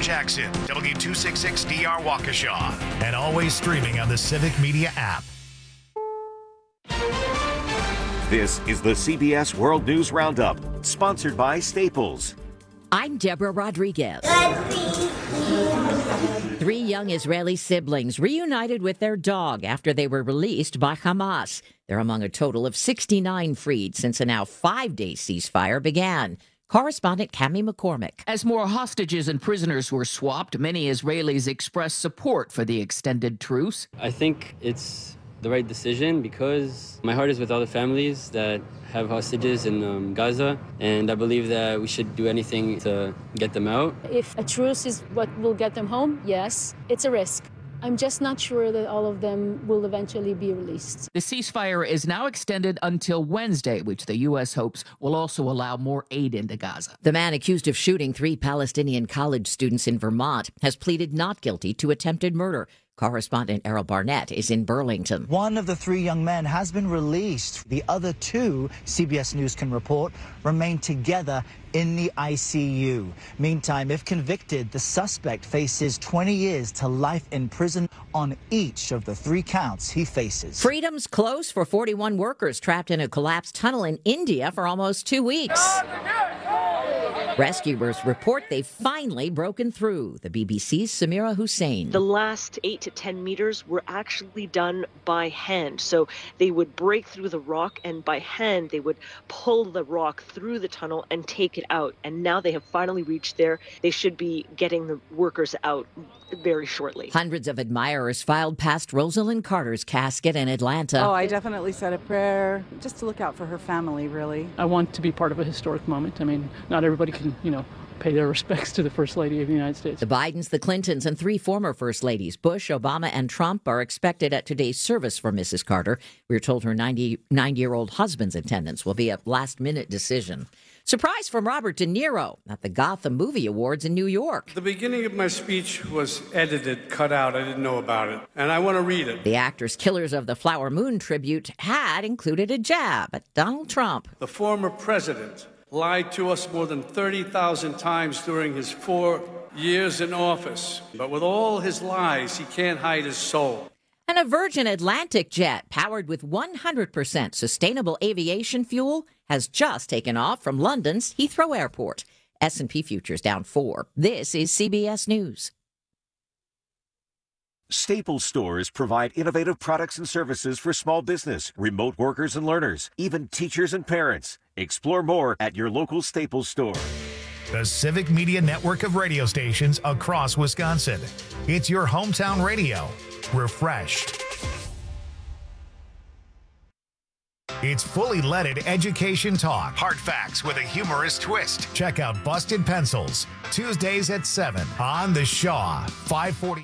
Jackson, W266DR Waukesha, and always streaming on the Civic Media app. This is the CBS World News Roundup, sponsored by Staples. I'm Deborah Rodriguez. 3 young Israeli siblings reunited with their dog after they were released by Hamas. They're among a total of 69 freed since a now 5-day ceasefire began. Correspondent Cami McCormick. As more hostages and prisoners were swapped, many Israelis expressed support for the extended truce. I think it's the right decision because my heart is with all the families that have hostages in Gaza, and I believe that we should do anything to get them out. If a truce is what will get them home, yes, it's a risk. I'm just not sure that all of them will eventually be released. The ceasefire is now extended until Wednesday, which the U.S. hopes will also allow more aid into Gaza. The man accused of shooting 3 Palestinian college students in Vermont has pleaded not guilty to attempted murder. Correspondent Errol Barnett is in Burlington. One of the 3 young men has been released. The other 2, CBS News can report, remain together in the ICU. Meantime, if convicted, the suspect faces 20 years to life in prison on each of the 3 counts he faces. Freedom's close for 41 workers trapped in a collapsed tunnel in India for almost 2 weeks. Rescuers report they've finally broken through. The BBC's Samira Hussein. The last 8 to 10 meters were actually done by hand. So they would break through the rock, and by hand they would pull the rock through the tunnel and take it out. And now they have finally reached there. They should be getting the workers out very shortly. Hundreds of admirers filed past Rosalind Carter's casket in Atlanta. Oh, I definitely said a prayer just to look out for her family, really. I want to be part of a historic moment. I mean, not everybody can, pay their respects to the First Lady of the United States. The Bidens, the Clintons, and 3 former First Ladies, Bush, Obama, and Trump, are expected at today's service for Mrs. Carter. We're told her 99-year-old husband's attendance will be a last-minute decision. Surprise from Robert De Niro at the Gotham Movie Awards in New York. The beginning of my speech was edited, cut out. I didn't know about it, and I want to read it. The actor's Killers of the Flower Moon tribute had included a jab at Donald Trump. The former president lied to us more than 30,000 times during his 4 years in office. But with all his lies, he can't hide his soul. And a Virgin Atlantic jet powered with 100% sustainable aviation fuel has just taken off from London's Heathrow Airport. S&P futures down 4. This is CBS News. Staples stores provide innovative products and services for small business, remote workers and learners, even teachers and parents. Explore more at your local Staples store. The Civic Media network of radio stations across Wisconsin. It's your hometown radio. Refreshed. It's fully leaded education talk. Hard facts with a humorous twist. Check out Busted Pencils, Tuesdays at 7 on the Shaw, 540.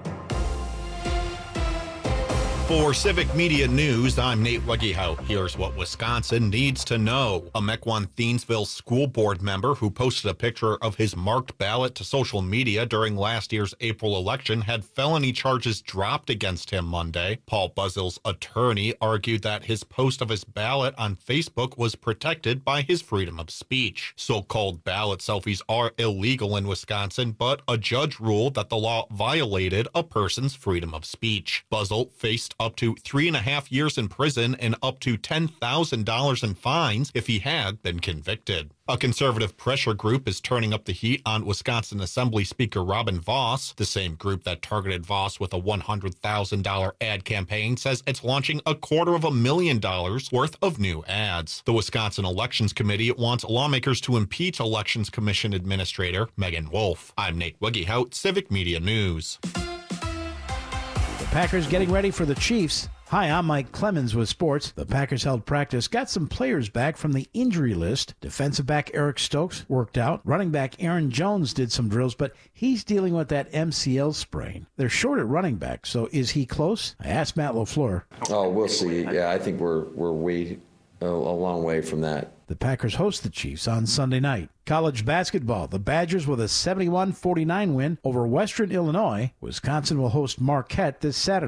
For Civic Media News, I'm Nate Weggehout. Here's what Wisconsin needs to know. A Mequon-Thiensville school board member who posted a picture of his marked ballot to social media during last year's April election had felony charges dropped against him Monday. Paul Buzzill's attorney argued that his post of his ballot on Facebook was protected by his freedom of speech. So-called ballot selfies are illegal in Wisconsin, but a judge ruled that the law violated a person's freedom of speech. Buzzill faced up to 3.5 years in prison and up to $10,000 in fines if he had been convicted. A conservative pressure group is turning up the heat on Wisconsin Assembly Speaker Robin Vos. The same group that targeted Vos with a $100,000 ad campaign says it's launching $250,000 worth of new ads. The Wisconsin Elections Committee wants lawmakers to impeach Elections Commission Administrator Megan Wolf. I'm Nate Weggehout, Civic Media News. The Packers getting ready for the Chiefs. Hi, I'm Mike Clemens with sports. The Packers held practice, got some players back from the injury list. Defensive back Eric Stokes worked out. Running back Aaron Jones did some drills, but he's dealing with that MCL sprain. They're short at running back, so is he close? I asked Matt LaFleur. Oh, we'll see. Yeah, I think we're way a long way from that. The Packers host the Chiefs on Sunday night. College basketball, the Badgers with a 71-49 win over Western Illinois. Wisconsin will host Marquette this Saturday.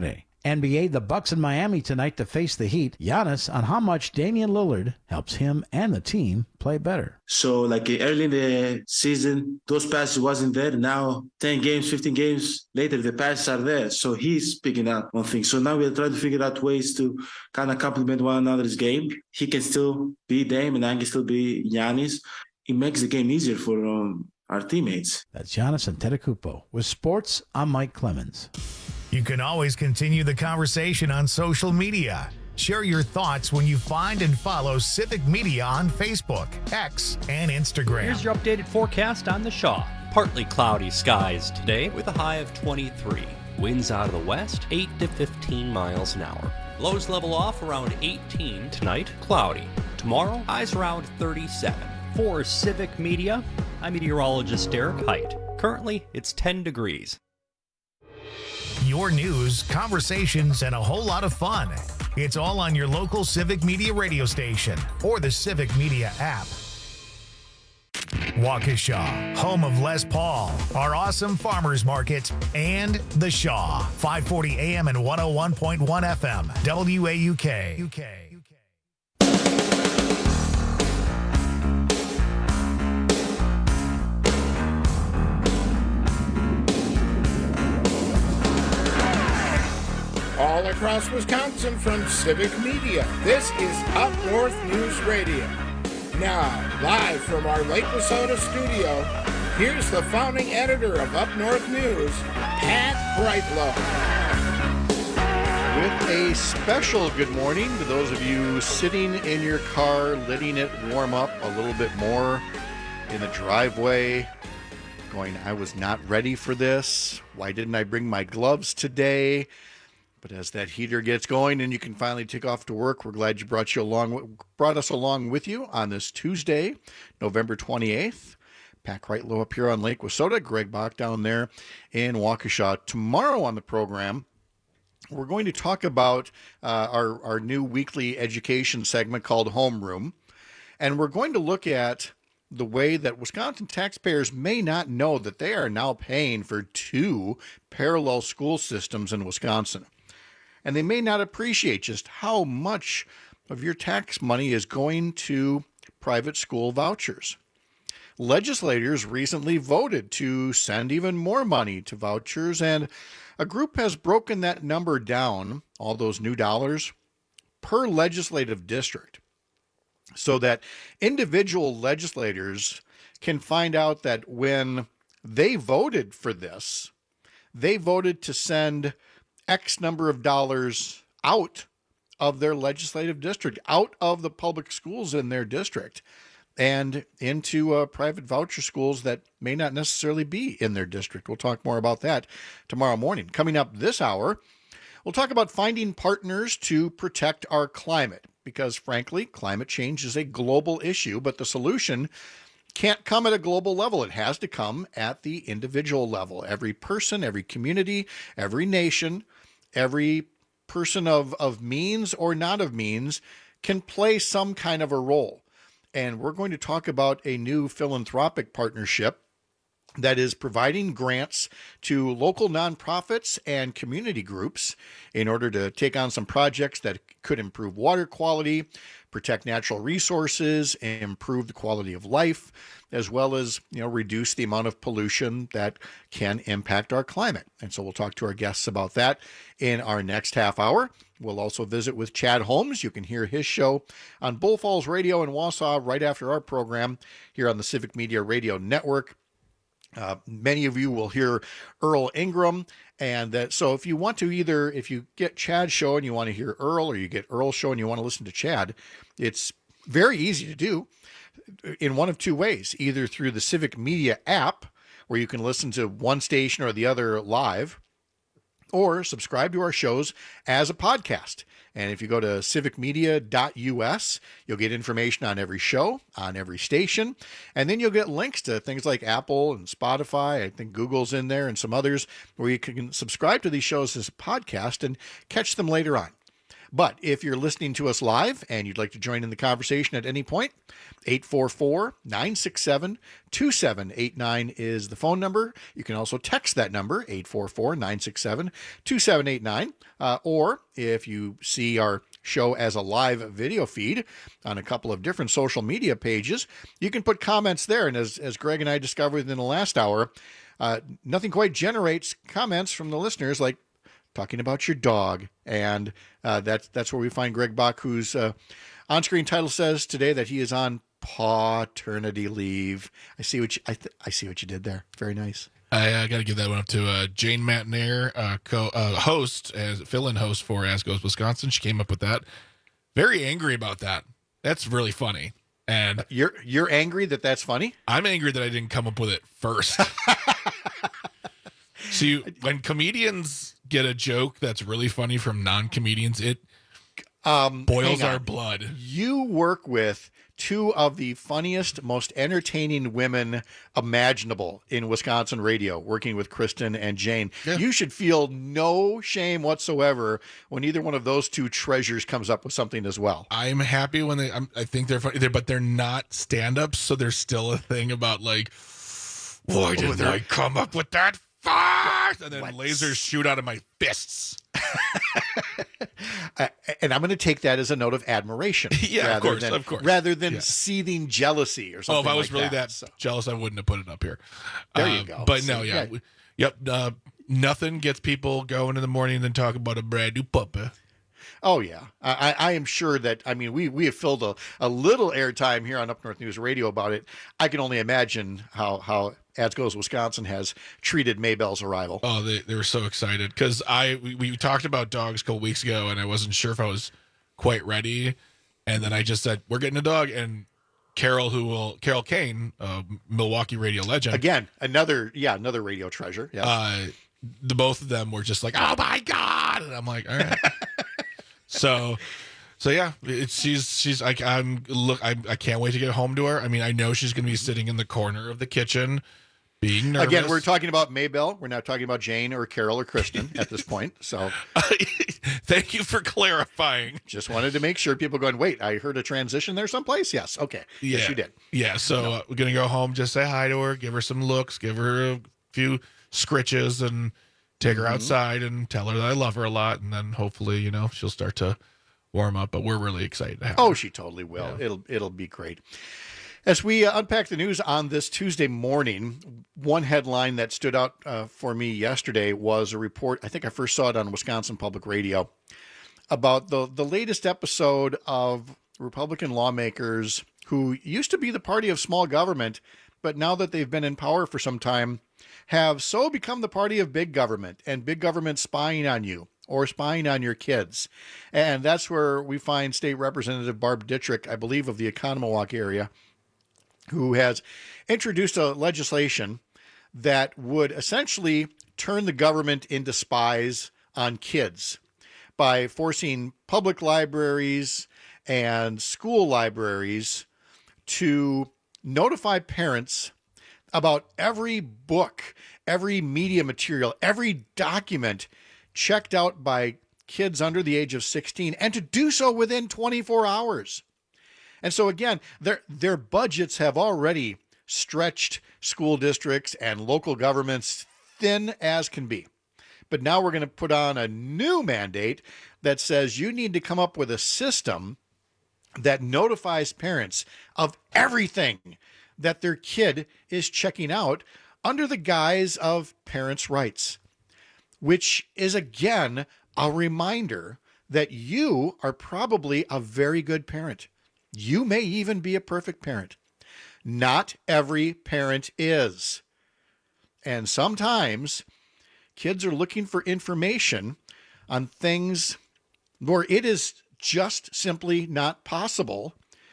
NBA, the Bucks in Miami tonight to face the Heat. Giannis on how much Damian Lillard helps him and the team play better. So like early in the season, those passes wasn't there. Now 10 games, 15 games later, the passes are there. So he's picking up on things. So now we're trying to figure out ways to kind of complement one another's game. He can still be Dame and I can still be Giannis. It makes the game easier for our teammates. That's Giannis Antetokounmpo. With sports, I'm Mike Clemens. You can always continue the conversation on social media. Share your thoughts when you find and follow Civic Media on Facebook, X, and Instagram. Here's your updated forecast on the Shaw. Partly cloudy skies today with a high of 23. Winds out of the west, 8 to 15 miles an hour. Lows level off around 18 tonight, cloudy. Tomorrow, highs around 37. For Civic Media, I'm meteorologist Derek Height. Currently, it's 10 degrees. Your news, conversations, and a whole lot of fun. It's all on your local Civic Media radio station or the Civic Media app. Waukesha, home of Les Paul, our awesome farmers market, and The Shaw, 540 AM and 101.1 FM, WAUK. All across Wisconsin from Civic Media, this is Up North News Radio. Now, live from our Lake Wissota studio, here's the founding editor of Up North News, Pat Brightlow. With a special good morning to those of you sitting in your car, letting it warm up a little bit more in the driveway, going, I was not ready for this. Why didn't I bring my gloves today? But as that heater gets going and you can finally take off to work, we're glad you brought us along with you on this Tuesday, November 28th. Pat Brightlow up here on Lake Wissota, Greg Bach down there in Waukesha. Tomorrow on the program, we're going to talk about our new weekly education segment called Homeroom. And we're going to look at the way that Wisconsin taxpayers may not know that they are now paying for 2 parallel school systems in Wisconsin. And they may not appreciate just how much of your tax money is going to private school vouchers. Legislators recently voted to send even more money to vouchers, and a group has broken that number down, all those new dollars, per legislative district, so that individual legislators can find out that when they voted for this, they voted to send X number of dollars out of their legislative district, out of the public schools in their district, and into private voucher schools that may not necessarily be in their district. We'll talk more about that tomorrow morning. Coming up this hour, we'll talk about finding partners to protect our climate, because frankly, climate change is a global issue, but the solution can't come at a global level. It has to come at the individual level. Every person, every community, every nation, every person of means or not of means can play some kind of a role. And we're going to talk about a new philanthropic partnership that is providing grants to local nonprofits and community groups in order to take on some projects that could improve water quality, protect natural resources, and improve the quality of life, as well as, reduce the amount of pollution that can impact our climate. And so we'll talk to our guests about that in our next half hour. We'll also visit with Chad Holmes. You can hear his show on Bull Falls Radio in Wausau right after our program here on the Civic Media Radio Network. Many of you will hear Earl Ingram. And so if you want to if you get Chad's show and you want to hear Earl, or you get Earl's show and you want to listen to Chad, it's very easy to do in one of two ways, either through the Civic Media app, where you can listen to one station or the other live, or subscribe to our shows as a podcast. And if you go to civicmedia.us, you'll get information on every show, on every station, and then you'll get links to things like Apple and Spotify. I think Google's in there and some others, where you can subscribe to these shows as a podcast and catch them later on. But if you're listening to us live and you'd like to join in the conversation at any point, 844-967-2789 is the phone number. You can also text that number, 844-967-2789. Or if you see our show as a live video feed on a couple of different social media pages, you can put comments there. And as Greg and I discovered in the last hour, nothing quite generates comments from the listeners like talking about your dog. And that's where we find Greg Bach, whose on-screen title says today that he is on paternity leave. I see what you did there. Very nice. I got to give that one up to Jane Matnair, host, as fill-in host for As Goes Wisconsin. She came up with that. Very angry about that. That's really funny. And you're angry that that's funny? I'm angry that I didn't come up with it first. See, when comedians get a joke that's really funny from non-comedians, it boils our blood. You work with two of the funniest, most entertaining women imaginable in Wisconsin radio, working with Kristen and Jane. Yeah. You should feel no shame whatsoever when either one of those two treasures comes up with something as well. I'm happy when I think they're funny, but they're not stand-ups, so there's still a thing about like, why didn't I come up with that first? And then lasers shoot out of my fists. And I'm going to take that as a note of admiration. Yeah, of course. Rather than seething jealousy or something. Oh, if I was really that jealous, I wouldn't have put it up here. There you go. But no, yeah. Yep. Nothing gets people going in the morning than talk about a brand new puppy. Oh, yeah. I am sure that, I mean, we have filled a little airtime here on Up North News Radio about it. I can only imagine how As Goes Wisconsin has treated Maybell's arrival. Oh, they were so excited because we talked about dogs a couple weeks ago, and I wasn't sure if I was quite ready. And then I just said, we're getting a dog. And Carol Kane, Milwaukee radio legend. Again, another radio treasure. Yeah. The both of them were just like, oh my God. And I'm like, all right. So yeah, I can't wait to get home to her. I mean, I know she's going to be sitting in the corner of the kitchen being nervous. Again, we're talking about Maybell. We're not talking about Jane or Carol or Kristen at this point. So thank you for clarifying. Just wanted to make sure people going, wait, I heard a transition there someplace. Yes. Okay. Yeah. Yes, you did. Yeah. So we're going to go home, just say hi to her, give her some looks, give her a few scritches, and take her outside and tell her that I love her a lot. And then hopefully, she'll start to warm up, but we're really excited to have her. Oh, she totally will. Yeah. It'll be great. As we unpack the news on this Tuesday morning, one headline that stood out for me yesterday was a report, I think I first saw it on Wisconsin Public Radio, about the latest episode of Republican lawmakers who used to be the party of small government, but now that they've been in power for some time, have so become the party of big government, and big government spying on you or spying on your kids. And that's where we find State Representative Barb Dittrich, I believe of the Economowoc area, who has introduced a legislation that would essentially turn the government into spies on kids by forcing public libraries and school libraries to notify parents about every book, every media material, every document checked out by kids under the age of 16, and to do so within 24 hours. And so again, their budgets have already stretched school districts and local governments thin as can be. But now we're going to put on a new mandate that says you need to come up with a system that notifies parents of everything that their kid is checking out under the guise of parents' rights, which is, again, a reminder that you are probably a very good parent. You may even be a perfect parent. Not every parent is. And sometimes kids are looking for information on things where it is just simply not possible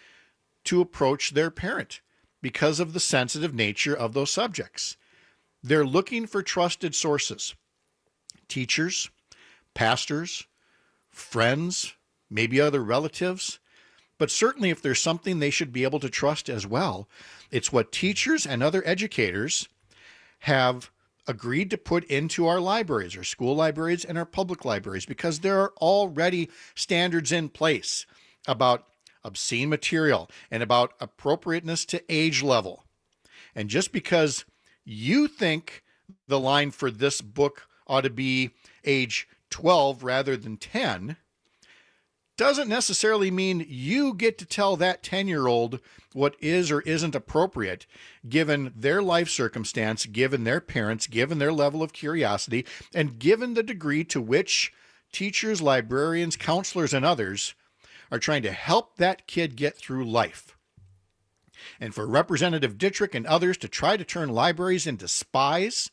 to approach their parent because of the sensitive nature of those subjects. They're looking for trusted sources. Teachers, pastors, friends, maybe other relatives. But certainly if there's something they should be able to trust as well, it's what teachers and other educators have agreed to put into our libraries, our school libraries and our public libraries, because there are already standards in place about obscene material and about appropriateness to age level. And just because you think the line for this book ought to be age 12 rather than 10 doesn't necessarily mean you get to tell that 10-year-old what is or isn't appropriate given their life circumstance, given their parents, given their level of curiosity, and given the degree to which teachers, librarians, counselors, and others are trying to help that kid get through life. And for Representative Dittrich and others to try to turn libraries into spies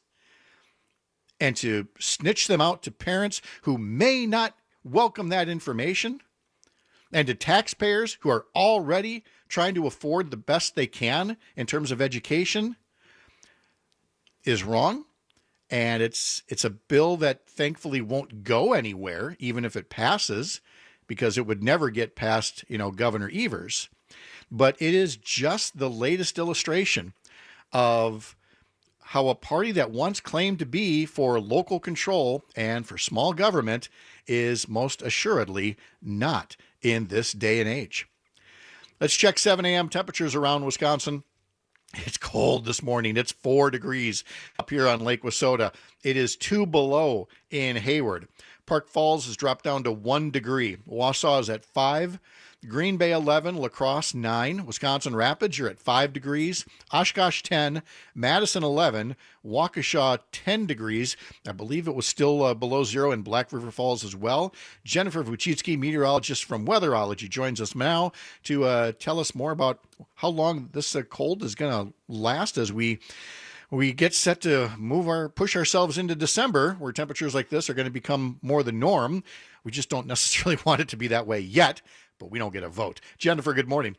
and to snitch them out to parents who may not welcome that information, and to taxpayers who are already trying to afford the best they can in terms of education, is wrong. And it's a bill that thankfully won't go anywhere, even if it passes, because it would never get past, Governor Evers. But it is just the latest illustration of how a party that once claimed to be for local control and for small government is most assuredly not in this day and age. Let's check 7 a.m. temperatures around Wisconsin. It's cold this morning. It's 4 degrees up here on Lake Wissota. It is 2 below in Hayward. Park Falls has dropped down to 1 degree. Wausau is at 5. Green Bay 11, La Crosse 9, Wisconsin Rapids, you're at 5 degrees, Oshkosh 10, Madison 11, Waukesha 10 degrees. I believe it was still below zero in Black River Falls as well. Jennifer Vuchitsky, meteorologist from Weatherology, joins us now to tell us more about how long this cold is going to last as we get set to push ourselves into December, where temperatures like this are going to become more the norm. We just don't necessarily want it to be that way yet, but we don't get a vote. Jennifer, good morning.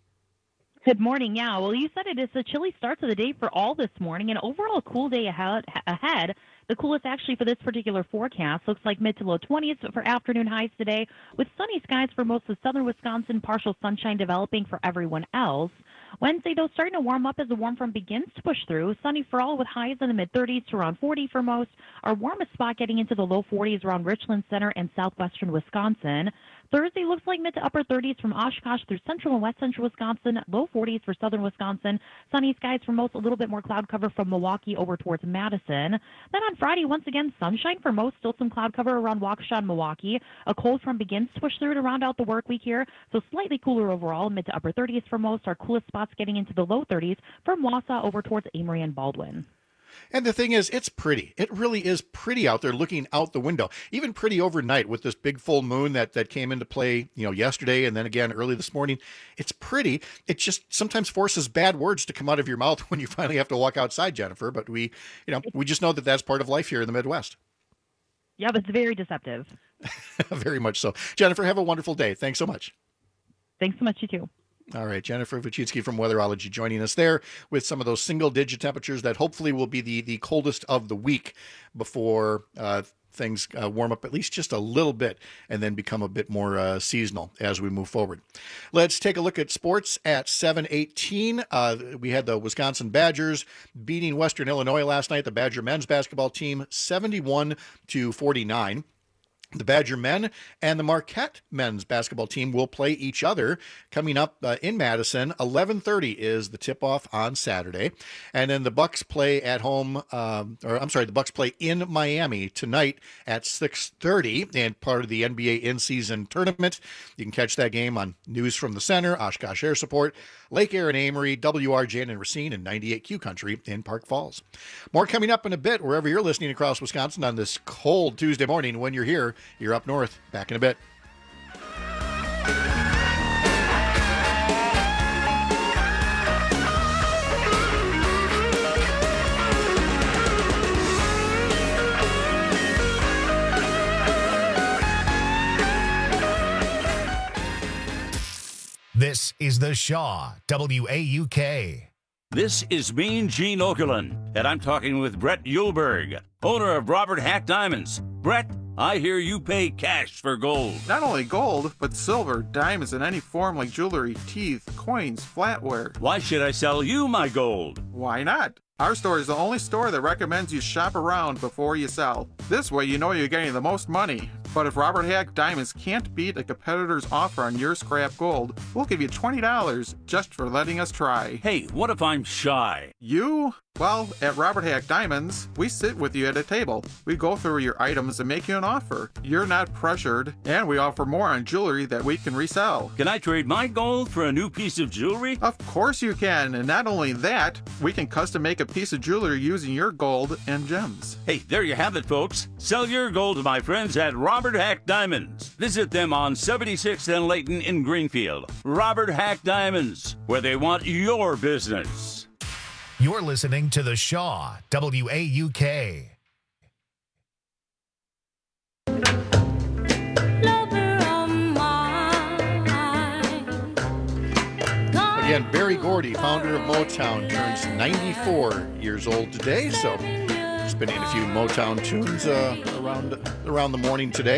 Good morning. Yeah, well, you said it is a chilly start to the day for all this morning, and overall a cool day ahead. The coolest actually for this particular forecast looks like mid to low 20s for afternoon highs today, with sunny skies for most of southern Wisconsin, partial sunshine developing for everyone else. Wednesday, though, starting to warm up as the warm front begins to push through. Sunny for all with highs in the mid-30s to around 40 for most. Our warmest spot getting into the low 40s around Richland Center and southwestern Wisconsin. Thursday looks like mid to upper 30s from Oshkosh through central and west central Wisconsin, low 40s for southern Wisconsin. Sunny skies for most, a little bit more cloud cover from Milwaukee over towards Madison. Then on Friday, once again, sunshine for most, still some cloud cover around Waukesha and Milwaukee. A cold front begins to push through to round out the work week here, so slightly cooler overall, mid to upper 30s for most. Our coolest spots getting into the low 30s from Wausau over towards Amory and Baldwin. And the thing is, it's pretty. It really is pretty out there looking out the window. Even pretty overnight with this big full moon that came into play, yesterday and then again early this morning. It's pretty. It just sometimes forces bad words to come out of your mouth when you finally have to walk outside, Jennifer. But we just know that that's part of life here in the Midwest. Yeah, but it's very deceptive. Very much so. Jennifer, have a wonderful day. Thanks so much. Thanks so much, you too. All right, Jennifer Vuchitsky from Weatherology joining us there with some of those single-digit temperatures that hopefully will be the coldest of the week before things warm up at least just a little bit and then become a bit more seasonal as we move forward. Let's take a look at sports at 7:18. We had the Wisconsin Badgers beating Western Illinois last night, the Badger men's basketball team, 71-49. The Badger men and the Marquette men's basketball team will play each other coming up in Madison. 11:30 is the tip-off on Saturday. And then the Bucks play at home, the Bucks play in Miami tonight at 6:30 and part of the NBA in-season tournament. You can catch that game on News from the Center, Oshkosh Air Support, Lake Air and Amory, WRJN and Racine, and 98Q Country in Park Falls. More coming up in a bit wherever you're listening across Wisconsin on this cold Tuesday morning. When you're here, you're up north. Back in a bit. This is The Shaw, WAUK. This is Mean Gene Okerlund, and I'm talking with Brett Uhlberg, owner of Robert Hack Diamonds. Brett, I hear you pay cash for gold. Not only gold, but silver, diamonds in any form like jewelry, teeth, coins, flatware. Why should I sell you my gold? Why not? Our store is the only store that recommends you shop around before you sell. This way you know you're getting the most money. But if Robert Hack Diamonds can't beat a competitor's offer on your scrap gold, we'll give you $20 just for letting us try. Hey, what if I'm shy? You? Well, at Robert Hack Diamonds, we sit with you at a table. We go through your items and make you an offer. You're not pressured, and we offer more on jewelry that we can resell. Can I trade my gold for a new piece of jewelry? Of course you can, and not only that, we can custom make a piece of jewelry using your gold and gems. Hey, there you have it, folks. Sell your gold to my friends at Robert Hack Diamonds. Visit them on 76th and Layton in Greenfield. Robert Hack Diamonds, where they want your business. You're listening to The Shaw, WAUK. Again, Berry Gordy, founder of Motown, turns 94 years old today, so spinning a few Motown tunes around the morning today.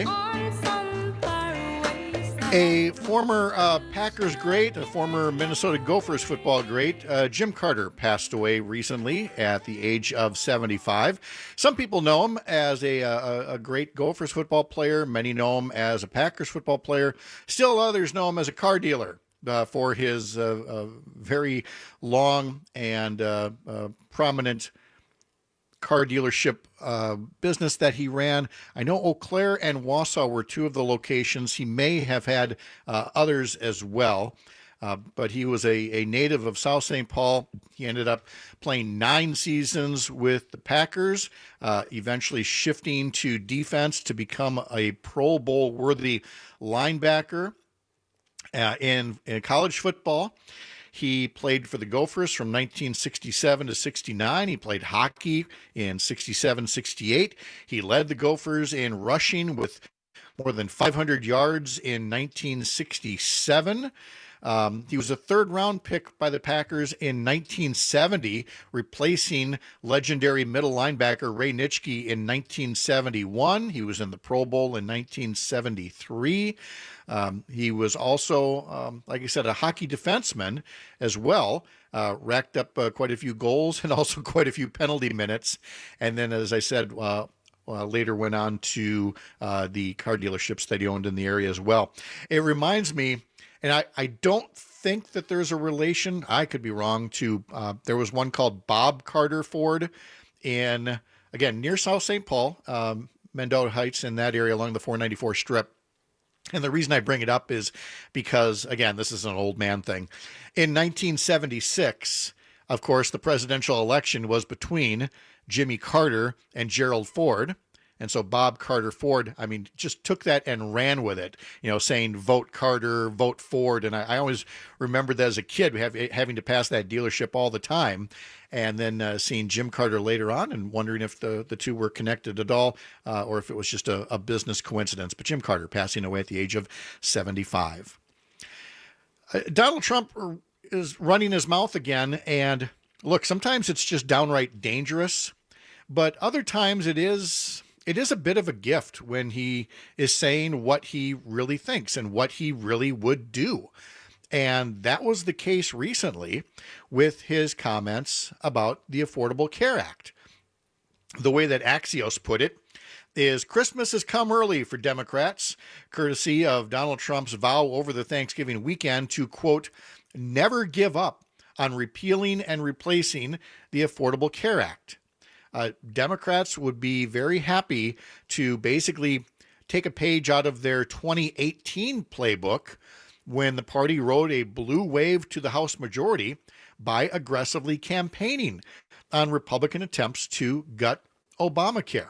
A former Packers great, a former Minnesota Gophers football great, Jim Carter, passed away recently at the age of 75. Some people know him as a great Gophers football player. Many know him as a Packers football player. Still others know him as a car dealer for his very long and prominent car dealership business that he ran. I know Eau Claire and Wausau were two of the locations. He may have had others as well, but he was a native of South St. Paul. He ended up playing 9 seasons with the Packers, eventually shifting to defense to become a Pro Bowl worthy linebacker in college football. He played for the Gophers from 1967 to 69. He played hockey in 67, 68. He led the Gophers in rushing with more than 500 yards in 1967. He was a third-round pick by the Packers in 1970, replacing legendary middle linebacker Ray Nitschke in 1971. He was in the Pro Bowl in 1973. He was also, like I said, a hockey defenseman as well, racked up quite a few goals and also quite a few penalty minutes. And then, as I said, later went on to the car dealerships that he owned in the area as well. It reminds me, and I don't think that there's a relation, I could be wrong, to there was one called Bob Carter Ford in, again, near South St. Paul, Mendota Heights, in that area along the 494 strip. And the reason I bring it up is because, again, this is an old man thing. In 1976, of course, the presidential election was between Jimmy Carter and Gerald Ford. And so Bob Carter Ford, I mean, just took that and ran with it, you know, saying vote Carter, vote Ford. And I always remember that as a kid, having to pass that dealership all the time. And then seeing Jim Carter later on and wondering if the two were connected at all or if it was just a business coincidence. But Jim Carter passing away at the age of 75. Donald Trump is running his mouth again. And look, sometimes it's just downright dangerous, but other times it is a bit of a gift when he is saying what he really thinks and what he really would do. And that was the case recently with his comments about the Affordable Care Act. The way that Axios put it is Christmas has come early for Democrats, courtesy of Donald Trump's vow over the Thanksgiving weekend to, quote, never give up on repealing and replacing the Affordable Care Act. Democrats would be very happy to basically take a page out of their 2018 playbook when the party rode a blue wave to the House majority by aggressively campaigning on Republican attempts to gut Obamacare.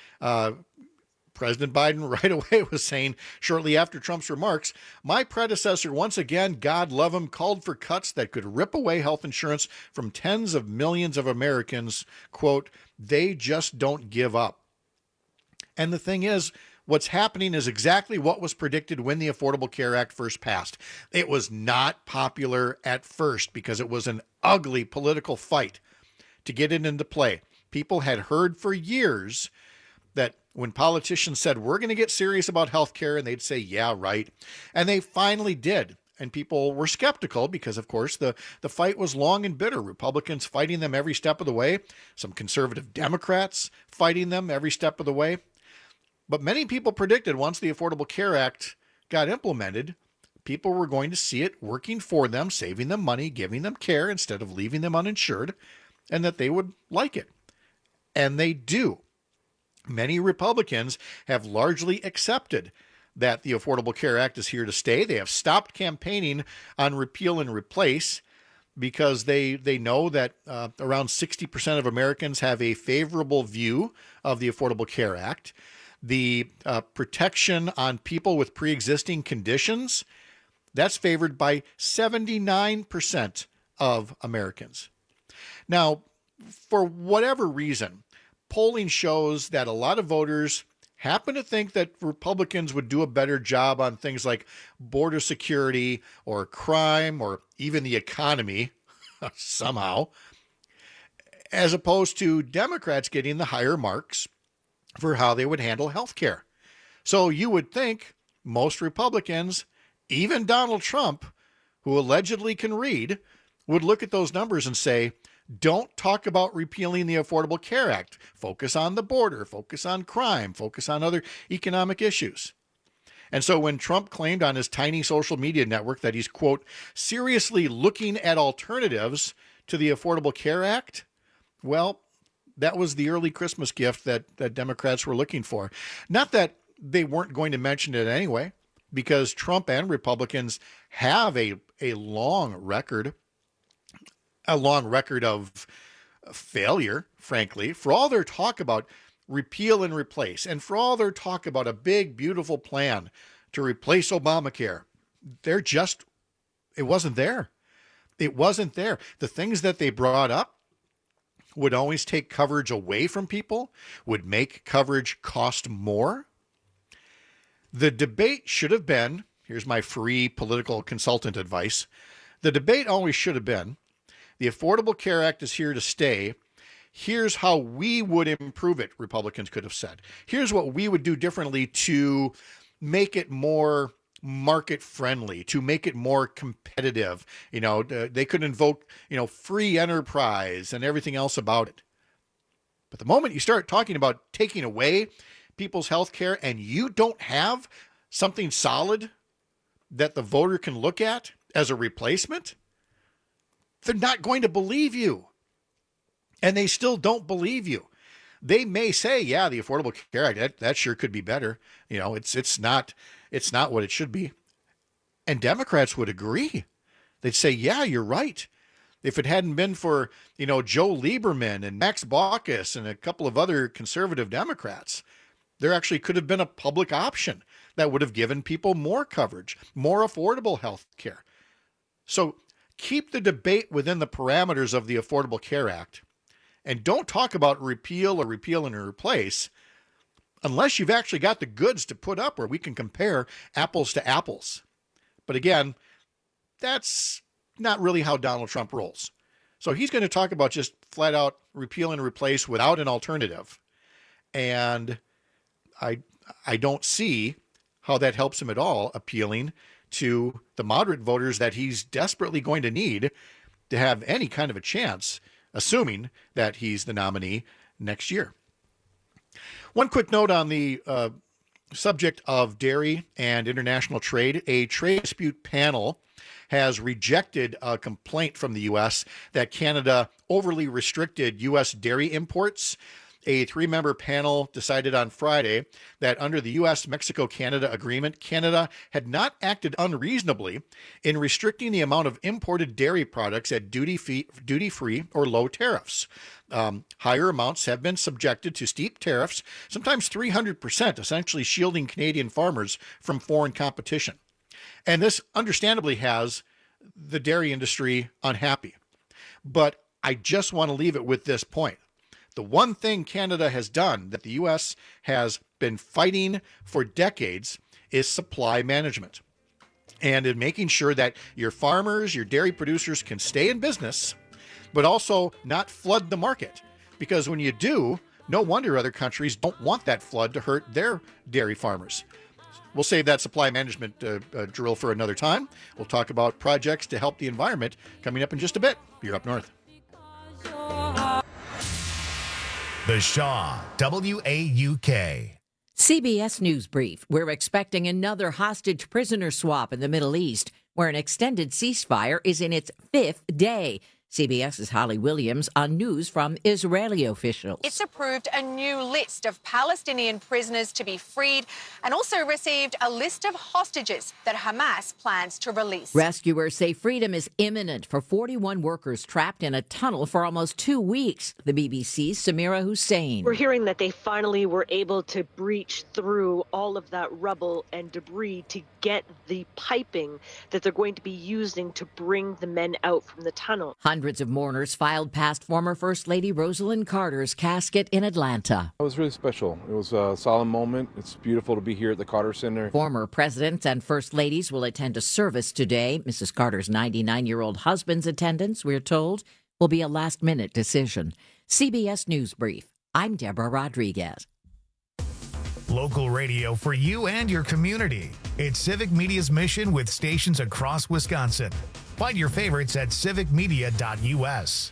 President Biden right away was saying shortly after Trump's remarks, my predecessor once again, God love him, called for cuts that could rip away health insurance from tens of millions of Americans. Quote, they just don't give up. And the thing is, what's happening is exactly what was predicted when the Affordable Care Act first passed. It was not popular at first because it was an ugly political fight to get it into play. People had heard for years that when politicians said, we're going to get serious about health care, and they'd say, yeah, right. And they finally did. and people were skeptical because, of course, the fight was long and bitter. Republicans fighting them every step of the way, some conservative Democrats fighting them every step of the way. But many people predicted once the Affordable Care Act got implemented, people were going to see it working for them, saving them money, giving them care instead of leaving them uninsured, and that they would like it. And they do. Many Republicans have largely accepted that the Affordable Care Act is here to stay. They have stopped campaigning on repeal and replace because they know that around 60% of Americans have a favorable view of the Affordable Care Act. The protection on people with pre-existing conditions, that's favored by 79% of Americans. Now, for whatever reason, polling shows that a lot of voters happen to think that Republicans would do a better job on things like border security or crime or even the economy somehow, as opposed to Democrats getting the higher marks for how they would handle health care. So you would think most Republicans, even Donald Trump, who allegedly can read, would look at those numbers and say, don't talk about repealing the Affordable Care Act. Focus on the border, focus on crime, focus on other economic issues. And so when Trump claimed on his tiny social media network that he's, quote, seriously looking at alternatives to the Affordable Care Act, well, that was the early Christmas gift that Democrats were looking for. Not that they weren't going to mention it anyway, because Trump and Republicans have a long record of failure, frankly, for all their talk about repeal and replace, and for all their talk about a big, beautiful plan to replace Obamacare. It wasn't there. It wasn't there. The things that they brought up would always take coverage away from people, would make coverage cost more. The debate should have been, here's my free political consultant advice, the debate always should have been, the Affordable Care Act is here to stay. Here's how we would improve it, Republicans could have said. Here's what we would do differently to make it more market friendly, to make it more competitive. They could invoke, free enterprise and everything else about it. But the moment you start talking about taking away people's health care and you don't have something solid that the voter can look at as a replacement, they're not going to believe you. And they still don't believe you. They may say, yeah, the Affordable Care Act, that sure could be better. It's not what it should be. And Democrats would agree. They'd say, yeah, you're right. If it hadn't been for, Joe Lieberman and Max Baucus and a couple of other conservative Democrats, there actually could have been a public option that would have given people more coverage, more affordable health care. So keep the debate within the parameters of the Affordable Care Act. And don't talk about repeal and replace unless you've actually got the goods to put up where we can compare apples to apples. But again, that's not really how Donald Trump rolls. So he's going to talk about just flat out repeal and replace without an alternative. And I don't see how that helps him at all appealing to the moderate voters that he's desperately going to need to have any kind of a chance, assuming that he's the nominee next year. One quick note on the subject of dairy and international trade. A trade dispute panel has rejected a complaint from the U.S. that Canada overly restricted U.S. dairy imports. A 3-member panel decided on Friday that under the U.S.-Mexico-Canada agreement, Canada had not acted unreasonably in restricting the amount of imported dairy products at duty-free or low tariffs. Higher amounts have been subjected to steep tariffs, sometimes 300%, essentially shielding Canadian farmers from foreign competition. And this understandably has the dairy industry unhappy. But I just want to leave it with this point. The one thing Canada has done that the U.S. has been fighting for decades is supply management. And in making sure that your farmers, your dairy producers can stay in business, but also not flood the market. Because when you do, no wonder other countries don't want that flood to hurt their dairy farmers. We'll save that supply management drill for another time. We'll talk about projects to help the environment coming up in just a bit. You're up north. The Shaw, WAUK. CBS News Brief. We're expecting another hostage prisoner swap in the Middle East, where an extended ceasefire is in its 5th day. CBS's Holly Williams on news from Israeli officials. It's approved a new list of Palestinian prisoners to be freed and also received a list of hostages that Hamas plans to release. Rescuers say freedom is imminent for 41 workers trapped in a tunnel for almost 2 weeks. The BBC's Samira Hussein. We're hearing that they finally were able to breach through all of that rubble and debris to get the piping that they're going to be using to bring the men out from the tunnel. Hundreds of mourners filed past former First Lady Rosalind Carter's casket in Atlanta. It was really special. It was a solemn moment. It's beautiful to be here at the Carter Center. Former presidents and first ladies will attend a service today. Mrs. Carter's 99-year-old husband's attendance, we're told, will be a last-minute decision. CBS News Brief. I'm Deborah Rodriguez. Local radio for you and your community. It's Civic Media's mission with stations across Wisconsin. Find your favorites at civicmedia.us.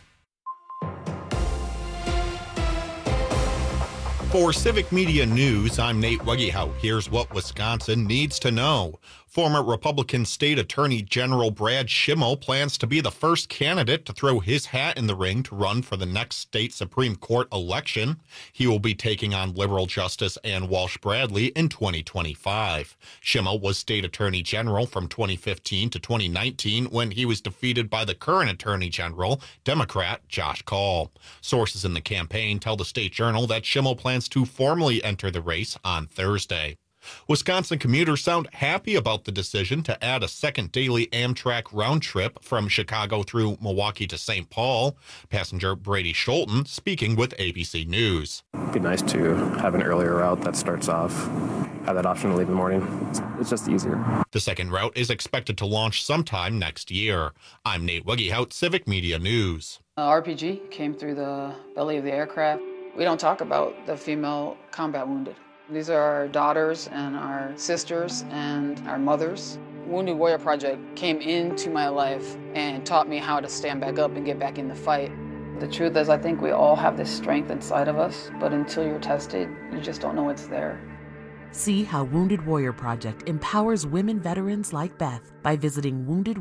For Civic Media News, I'm Nate Weggehout. Here's what Wisconsin needs to know. Former Republican State Attorney General Brad Schimel plans to be the first candidate to throw his hat in the ring to run for the next state Supreme Court election. He will be taking on liberal Justice Ann Walsh Bradley in 2025. Schimel was State Attorney General from 2015 to 2019 when he was defeated by the current Attorney General, Democrat Josh Kaul. Sources in the campaign tell the State Journal that Schimel plans to formally enter the race on Thursday. Wisconsin commuters sound happy about the decision to add a second daily Amtrak round trip from Chicago through Milwaukee to St. Paul. Passenger Brady Scholten speaking with ABC News. It'd be nice to have an earlier route that starts off, have that option to leave in the morning. It's just easier. The second route is expected to launch sometime next year. I'm Nate Weggehout, Civic Media News. RPG came through the belly of the aircraft. We don't talk about the female combat wounded. These are our daughters and our sisters and our mothers. Wounded Warrior Project came into my life and taught me how to stand back up and get back in the fight. The truth is, I think we all have this strength inside of us, but until you're tested, you just don't know it's there. See how Wounded Warrior Project empowers women veterans like Beth by visiting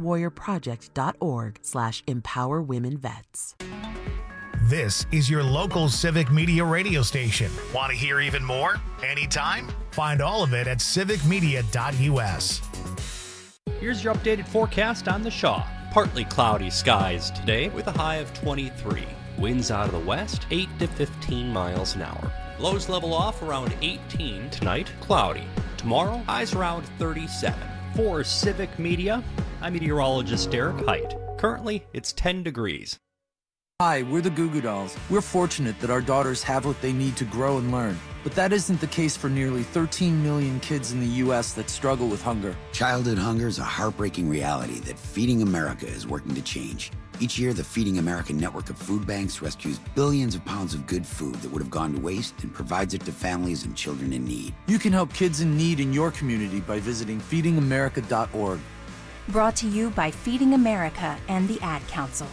woundedwarriorproject.org/empowerwomenvets. This is your local Civic Media radio station. Want to hear even more? Anytime? Find all of it at civicmedia.us. Here's your updated forecast on the Shaw. Partly cloudy skies today with a high of 23. Winds out of the west, 8 to 15 miles an hour. Lows level off around 18 tonight, cloudy. Tomorrow, highs around 37. For Civic Media, I'm meteorologist Derek Height. Currently, it's 10 degrees. Hi, we're the Goo Goo Dolls. We're fortunate that our daughters have what they need to grow and learn. But that isn't the case for nearly 13 million kids in the U.S. that struggle with hunger. Childhood hunger is a heartbreaking reality that Feeding America is working to change. Each year, the Feeding America network of food banks rescues billions of pounds of good food that would have gone to waste and provides it to families and children in need. You can help kids in need in your community by visiting feedingamerica.org. Brought to you by Feeding America and the Ad Council.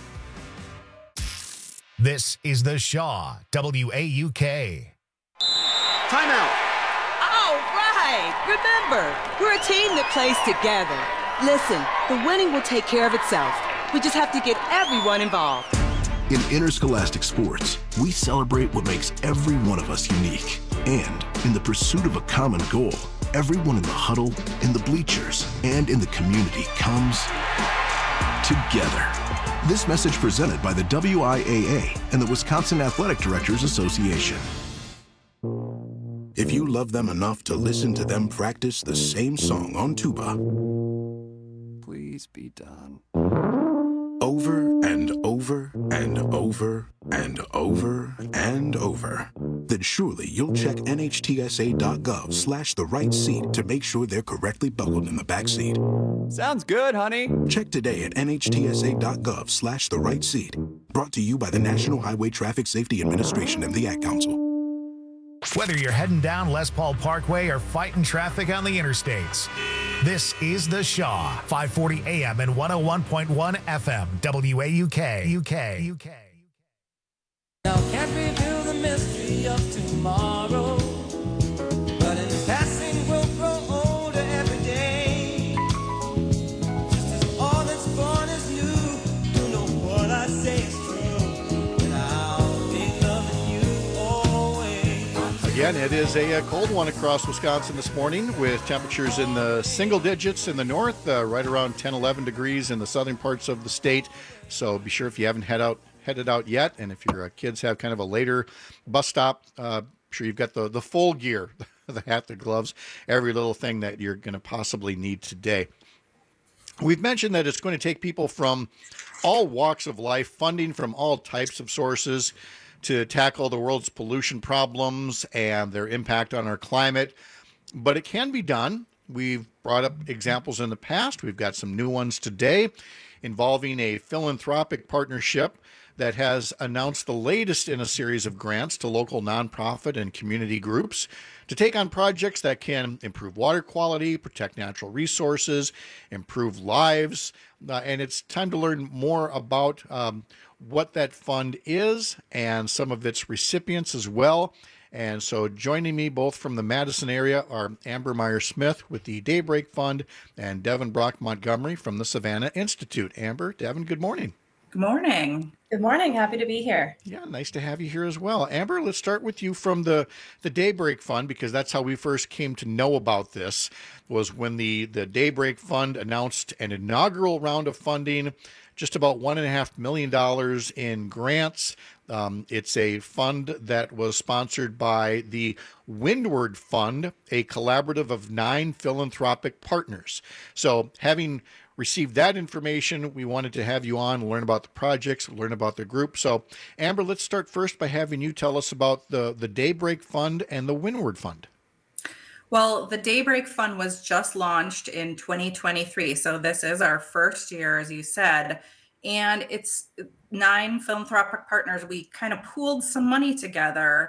This is the Shaw, WAUK. Timeout. All right. Remember, we're a team that plays together. Listen, the winning will take care of itself. We just have to get everyone involved. In interscholastic sports, we celebrate what makes every one of us unique. And in the pursuit of a common goal, everyone in the huddle, in the bleachers, and in the community comes together. This message presented by the WIAA and the Wisconsin Athletic Directors Association. If you love them enough to listen to them practice the same song on tuba, please be done. Over and over and over and over and over, then surely you'll check nhtsa.gov/the right seat to make sure they're correctly buckled in the back seat. Sounds good, honey. Check today at nhtsa.gov/the right seat. Brought to you by the National Highway Traffic Safety Administration and the Ad Council. Whether you're heading down Les Paul Parkway or fighting traffic on the interstates, this is The Shaw, 540 AM and 101.1 FM, WAUK. Now can't reveal the mystery of tomorrow, but in passing we'll grow older every day. Just as all that's born is new, you know what I say is true, and I'll be loving you always. Again, it is a cold one across Wisconsin this morning with temperatures in the single digits in the north, right around 10, 11 degrees in the southern parts of the state. So be sure if you haven't headed out yet, and if your kids have kind of a later bus stop, sure you've got the full gear, the hat, the gloves, every little thing that you're going to possibly need today. We've mentioned that it's going to take people from all walks of life, funding from all types of sources to tackle the world's pollution problems and their impact on our climate, but it can be done. We've brought up examples in the past. We've got some new ones today involving a philanthropic partnership that has announced the latest in a series of grants to local nonprofit and community groups to take on projects that can improve water quality, protect natural resources, improve lives. And it's time to learn more about what that fund is and some of its recipients as well. And so joining me both from the Madison area are Amber Meyer-Smith with the Daybreak Fund and Devin Brock Montgomery from the Savannah Institute. Amber, Devin, good morning. Good morning. Good morning. Happy to be here. Yeah, nice to have you here as well. Amber, let's start with you from the Daybreak Fund, because that's how we first came to know about this, was when the Daybreak Fund announced an inaugural round of funding, just about $1.5 million in grants. It's a fund that was sponsored by the Windward Fund, a collaborative of 9 philanthropic partners. So having received that information, we wanted to have you on, learn about the projects, learn about the group. So Amber, let's start first by having you tell us about the Daybreak Fund and the Windward Fund. Well, the Daybreak Fund was just launched in 2023. So this is our first year, as you said, and it's 9 philanthropic partners. We kind of pooled some money together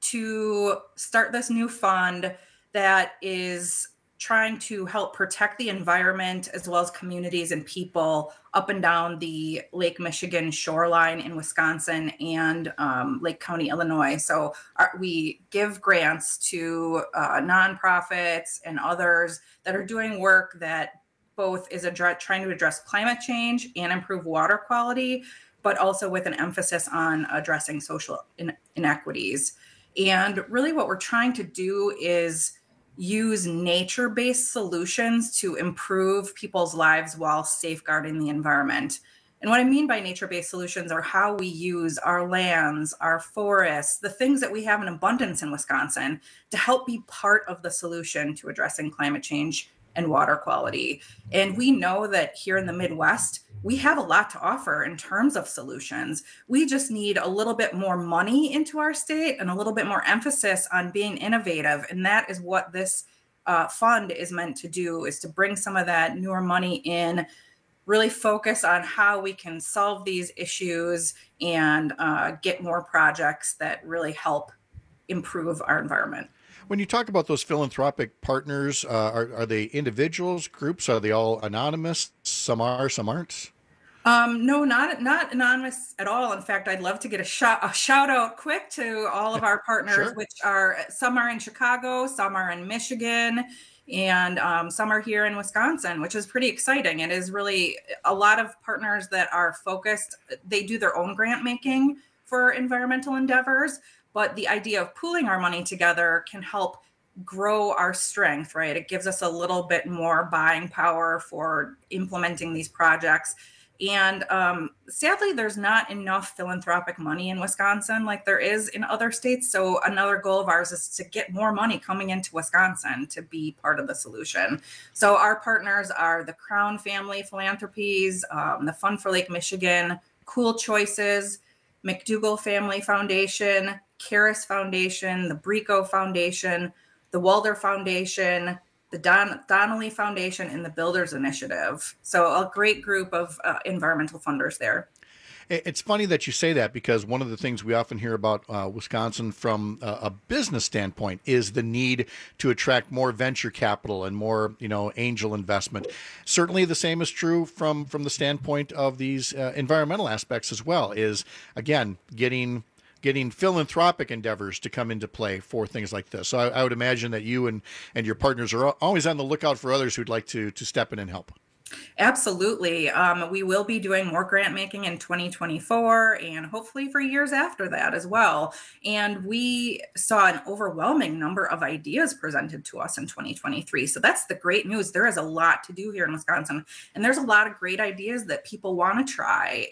to start this new fund that is trying to help protect the environment as well as communities and people up and down the Lake Michigan shoreline in Wisconsin and Lake County, Illinois. So we give grants to nonprofits and others that are doing work that both is trying to address climate change and improve water quality, but also with an emphasis on addressing social inequities. And really what we're trying to do is use nature-based solutions to improve people's lives while safeguarding the environment. And what I mean by nature-based solutions are how we use our lands, our forests, the things that we have in abundance in Wisconsin to help be part of the solution to addressing climate change and water quality. And we know that here in the Midwest, we have a lot to offer in terms of solutions. We just need a little bit more money into our state and a little bit more emphasis on being innovative. And that is what this fund is meant to do, is to bring some of that newer money in, really focus on how we can solve these issues and get more projects that really help improve our environment. When you talk about those philanthropic partners, are they individuals, groups? Are they all anonymous? Some are, some aren't? No, not anonymous at all. In fact, I'd love to get a shout out quick to all of our partners, sure. Which are, some are in Chicago, some are in Michigan, and some are here in Wisconsin, which is pretty exciting. It is really a lot of partners that are focused. They do their own grant making for environmental endeavors, but the idea of pooling our money together can help grow our strength, right? It gives us a little bit more buying power for implementing these projects. And sadly, there's not enough philanthropic money in Wisconsin like there is in other states. So another goal of ours is to get more money coming into Wisconsin to be part of the solution. So our partners are the Crown Family Philanthropies, the Fund for Lake Michigan, Cool Choices, McDougall Family Foundation, Karis Foundation, the Brico Foundation, the Walder Foundation, the Donnelly Foundation, and the Builders Initiative. So a great group of environmental funders there. It's funny that you say that, because one of the things we often hear about Wisconsin from a business standpoint is the need to attract more venture capital and more, angel investment. Certainly the same is true from the standpoint of these environmental aspects as well, is, again, getting philanthropic endeavors to come into play for things like this. So I would imagine that you and your partners are always on the lookout for others who'd like to step in and help. Absolutely. We will be doing more grant making in 2024 and hopefully for years after that as well. And we saw an overwhelming number of ideas presented to us in 2023. So that's the great news. There is a lot to do here in Wisconsin, and there's a lot of great ideas that people want to try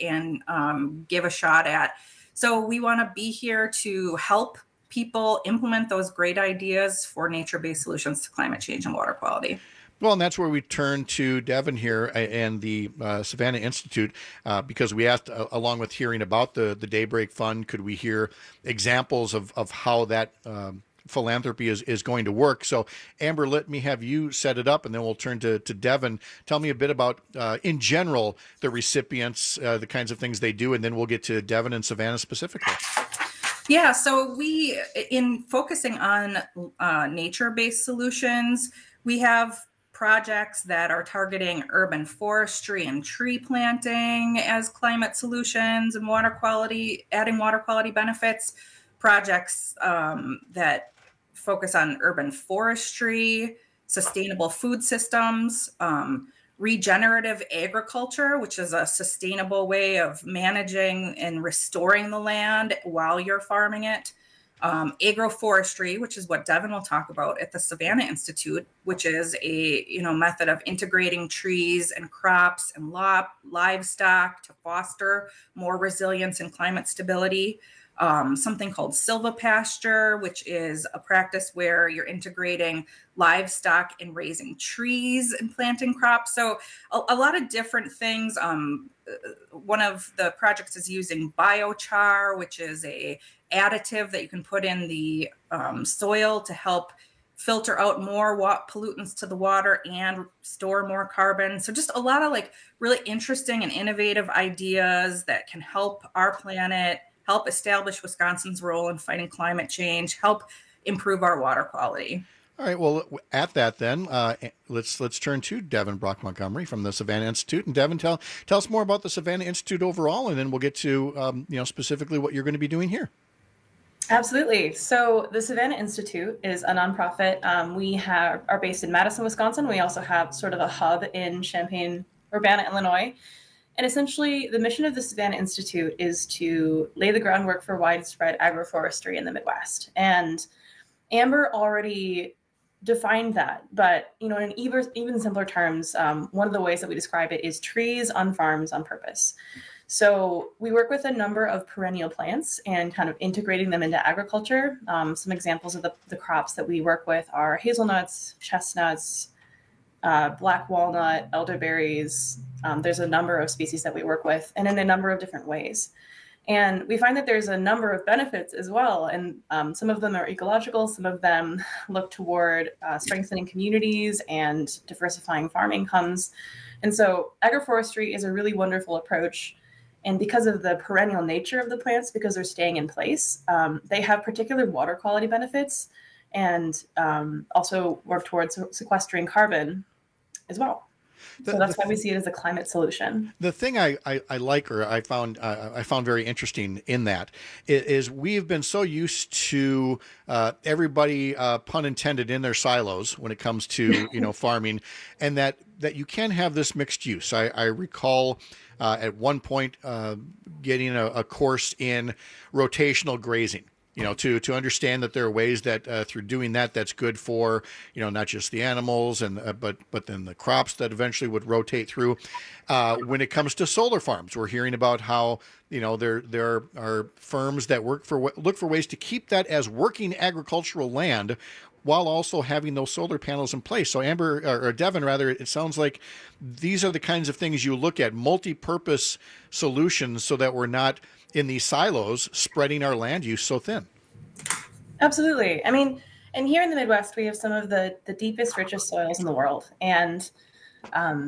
and give a shot at. So we want to be here to help people implement those great ideas for nature-based solutions to climate change and water quality. Well, and that's where we turn to Devin here and the Savannah Institute, because we asked, along with hearing about the Daybreak Fund, could we hear examples of how that philanthropy is going to work? So, Amber, let me have you set it up, and then we'll turn to Devin. Tell me a bit about, in general, the recipients, the kinds of things they do, and then we'll get to Devin and Savannah specifically. Yeah, so in focusing on nature-based solutions, we have projects that are targeting urban forestry and tree planting as climate solutions and water quality, adding water quality benefits, projects that focus on urban forestry, sustainable food systems, regenerative agriculture, which is a sustainable way of managing and restoring the land while you're farming it. Agroforestry, which is what Devin will talk about at the Savannah Institute, which is a method of integrating trees and crops and livestock to foster more resilience and climate stability. Something called silvopasture, which is a practice where you're integrating livestock and raising trees and planting crops. So a lot of different things. One of the projects is using biochar, which is a additive that you can put in the soil to help filter out more pollutants to the water and store more carbon. So just a lot of really interesting and innovative ideas that can help our planet, help establish Wisconsin's role in fighting climate change, help improve our water quality. All right. Well, at that then, let's turn to Devin Brock Montgomery from the Savannah Institute. And Devin, tell us more about the Savannah Institute overall, and then we'll get to specifically what you're going to be doing here. Absolutely. So the Savannah Institute is a nonprofit. We are based in Madison, Wisconsin. We also have sort of a hub in Champaign-Urbana, Illinois. And essentially, the mission of the Savannah Institute is to lay the groundwork for widespread agroforestry in the Midwest. And Amber already defined that, but in even simpler terms, one of the ways that we describe it is trees on farms on purpose. So we work with a number of perennial plants and kind of integrating them into agriculture. Some examples of the crops that we work with are hazelnuts, chestnuts, black walnut, elderberries. There's a number of species that we work with, and in a number of different ways. And we find that there's a number of benefits as well. And some of them are ecological. Some of them look toward strengthening communities and diversifying farm incomes. And so agroforestry is a really wonderful approach. And because of the perennial nature of the plants, because they're staying in place, they have particular water quality benefits and also work towards sequestering carbon as well. So that's why we see it as a climate solution. The thing I like, or I found very interesting in that is we've been so used to everybody, pun intended, in their silos when it comes to farming, and that you can have this mixed use. I recall at one point getting a course in rotational grazing. To understand that there are ways that through doing that's good for, not just the animals but then the crops that eventually would rotate through. When it comes to solar farms, we're hearing about how, there are firms that look for ways to keep that as working agricultural land while also having those solar panels in place. So Amber, or Devin rather, it sounds like these are the kinds of things you look at, multi-purpose solutions, so that we're not in these silos spreading our land use so thin. Absolutely. I mean, and here in the Midwest, we have some of the deepest, richest soils in the world. And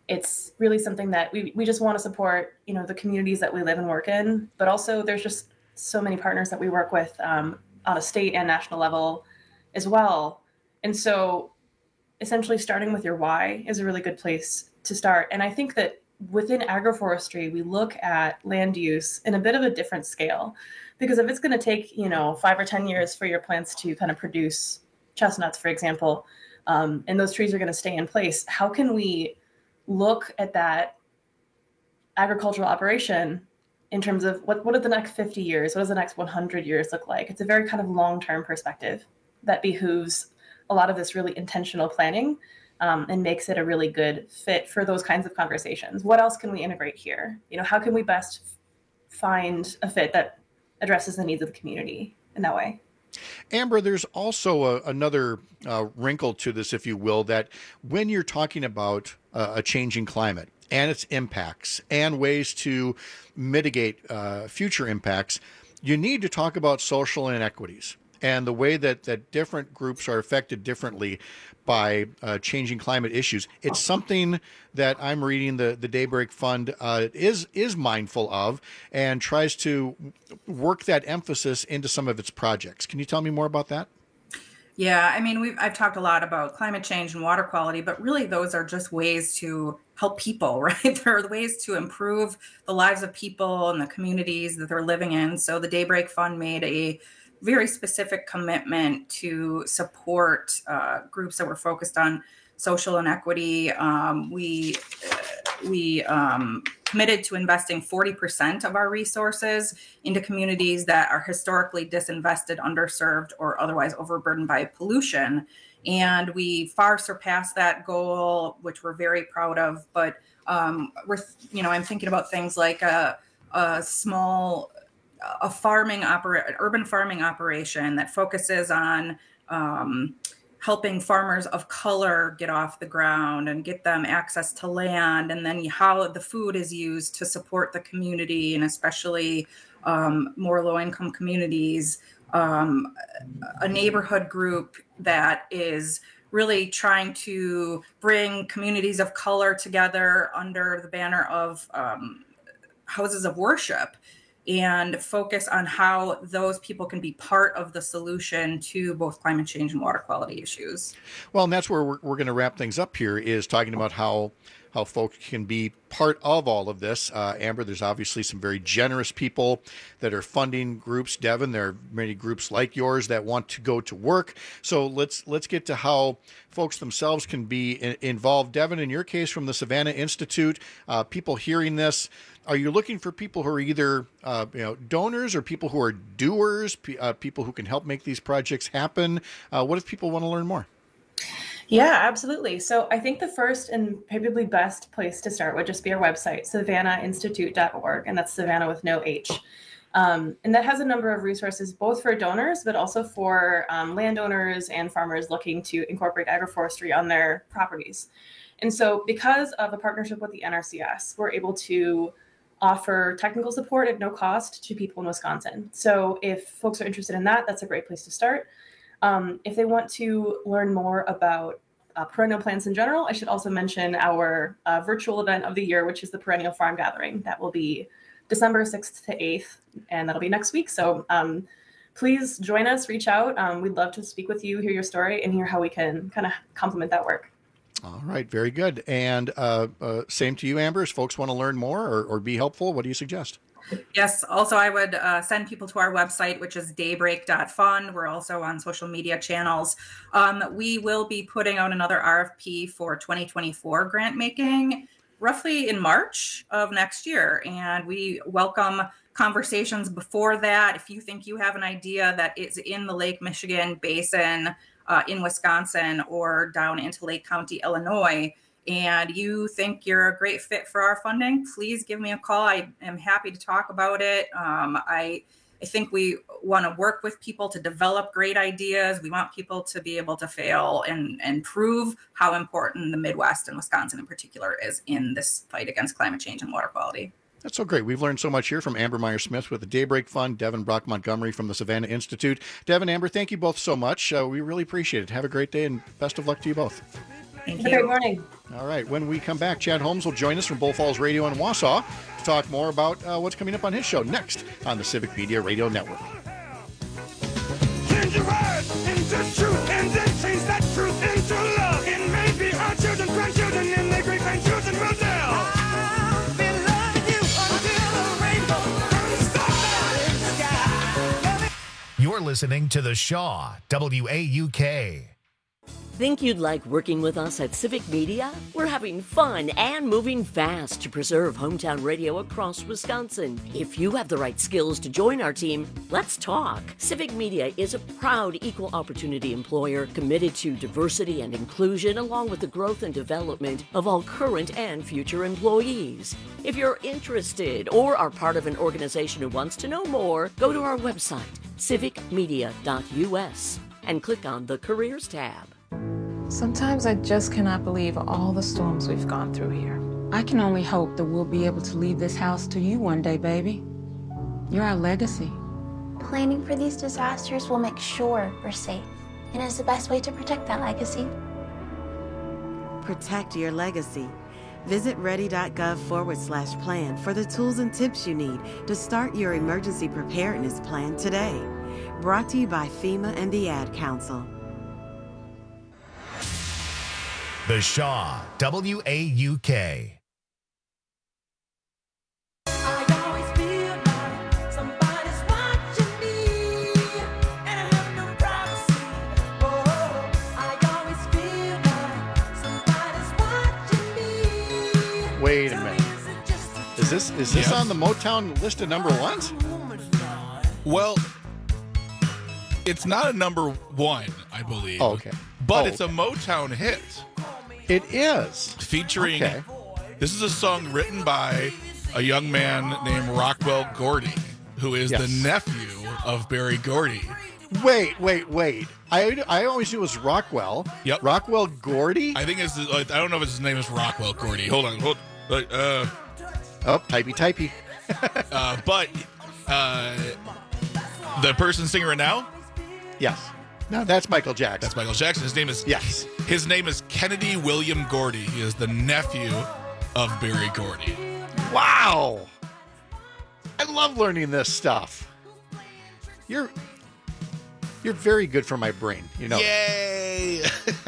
It's really something that we just want to support, the communities that we live and work in, but also there's just so many partners that we work with on a state and national level as well. And so essentially starting with your why is a really good place to start. And I think that within agroforestry, we look at land use in a bit of a different scale, because if it's going to take, 5 or 10 years for your plants to kind of produce chestnuts, for example, and those trees are going to stay in place, how can we look at that agricultural operation in terms of what are the next 50 years? What does the next 100 years look like? It's a very kind of long-term perspective that behooves a lot of this really intentional planning, and makes it a really good fit for those kinds of conversations. What else can we integrate here? How can we best find a fit that addresses the needs of the community in that way? Amber, there's also another wrinkle to this, if you will, that when you're talking about a changing climate and its impacts and ways to mitigate future impacts, you need to talk about social inequities and the way that different groups are affected differently by changing climate issues. It's something that I'm reading the Daybreak Fund is mindful of and tries to work that emphasis into some of its projects. Can you tell me more about that? Yeah, I mean, I've talked a lot about climate change and water quality, but really those are just ways to help people, right? There are ways to improve the lives of people and the communities that they're living in. So the Daybreak Fund made a very specific commitment to support groups that were focused on social inequity. We committed to investing 40% of our resources into communities that are historically disinvested, underserved, or otherwise overburdened by pollution. And we far surpassed that goal, which we're very proud of. But I'm thinking about things like a urban farming operation that focuses on helping farmers of color get off the ground and get them access to land, and then how the food is used to support the community, and especially more low-income communities. A neighborhood group that is really trying to bring communities of color together under the banner of houses of worship, and focus on how those people can be part of the solution to both climate change and water quality issues. Well, and that's where we're going to wrap things up here, is talking about how folks can be part of all of this. Amber, there's obviously some very generous people that are funding groups. Devin, there are many groups like yours that want to go to work. So let's get to how folks themselves can be involved. Devin, in your case, from the Savannah Institute, people hearing this, are you looking for people who are either donors or people who are doers, people who can help make these projects happen? What if people want to learn more? Yeah, absolutely. So I think the first and probably best place to start would just be our website, savannahinstitute.org, and that's Savannah with no H. And that has a number of resources, both for donors, but also for landowners and farmers looking to incorporate agroforestry on their properties. And so because of a partnership with the NRCS, we're able to offer technical support at no cost to people in Wisconsin. So if folks are interested in that, that's a great place to start. If they want to learn more about perennial plants in general, I should also mention our virtual event of the year, which is the Perennial Farm Gathering. That will be December 6th to 8th, and that'll be next week. So please join us, reach out. We'd love to speak with you, hear your story, and hear how we can kind of complement that work. All right, very good. And same to you, Amber. If folks want to learn more or be helpful, what do you suggest? Yes. Also, I would send people to our website, which is daybreak.fund. We're also on social media channels. We will be putting out another RFP for 2024 grant making roughly in March of next year. And we welcome conversations before that. If you think you have an idea that is in the Lake Michigan Basin in Wisconsin or down into Lake County, Illinois, and you think you're a great fit for our funding, please give me a call. I am happy to talk about it. I think we want to work with people to develop great ideas. We want people to be able to fail and prove how important the Midwest and Wisconsin in particular is in this fight against climate change and water quality. That's so great. We've learned so much here from Amber Meyer-Smith with the Daybreak Fund, Devin Brock Montgomery from the Savannah Institute. Devin, Amber, thank you both so much. We really appreciate it. Have a great day and best of luck to you both. Thank you. Great morning. All right. When we come back, Chad Holmes will join us from Bull Falls Radio in Wausau to talk more about what's coming up on his show next on the Civic Media Radio Network. Change your words into truth and then change that truth into love. It may be our children, grandchildren, and their great grandchildren will tell. I'll be loving you until the rainbow comes down in the sky. You're listening to The Shaw, WAUK. Think you'd like working with us at Civic Media? We're having fun and moving fast to preserve hometown radio across Wisconsin. If you have the right skills to join our team, let's talk. Civic Media is a proud equal opportunity employer committed to diversity and inclusion along with the growth and development of all current and future employees. If you're interested or are part of an organization who wants to know more, go to our website, civicmedia.us, and click on the Careers tab. Sometimes I just cannot believe all the storms we've gone through here. I can only hope that we'll be able to leave this house to you one day, baby. You're our legacy. Planning for these disasters will make sure we're safe, and is the best way to protect that legacy. Protect your legacy. Visit ready.gov/plan for the tools and tips you need to start your emergency preparedness plan today. Brought to you by FEMA and the Ad Council. The Shaw, WAUK. Wait a minute. Is this on the Motown list of number ones? Well, it's not a number one, I believe. Oh, okay. But it's a Motown hit. It is. Featuring, Okay. This is a song written by a young man named Rockwell Gordy, who is the nephew of Berry Gordy. Wait. I always knew it was Rockwell. Yep. Rockwell Gordy? I think it's, I don't know if his name is Rockwell Gordy. Hold on. Typey. But the person singing right now? Yes. No, that's Michael Jackson. That's Michael Jackson. His name is Kennedy William Gordy. He is the nephew of Berry Gordy. Wow. I love learning this stuff. You're very good for my brain, you know. Yay!